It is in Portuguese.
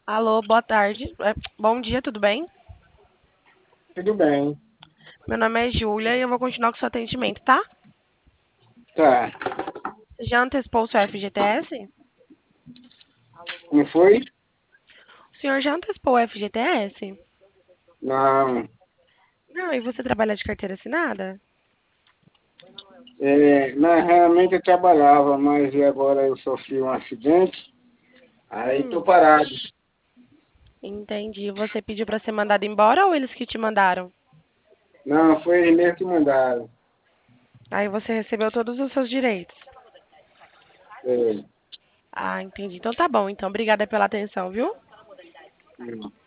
Alô, boa tarde. Bom dia, tudo bem? Tudo bem. Meu nome é Júlia e eu vou continuar com o seu atendimento, tá? Tá. Você já antecipou o seu FGTS? Como foi? O senhor já antecipou o FGTS? Não. Não, e você trabalha de carteira assinada? Realmente eu trabalhava, mas agora eu sofri um acidente, aí estou Hum, parado. entendi. Você pediu pra ser mandado embora ou eles que te mandaram? Não, foi eles mesmo que mandaram. Aí você recebeu todos os seus direitos. É, Ah, entendi. Então tá bom. Então, obrigada pela atenção, viu? hum.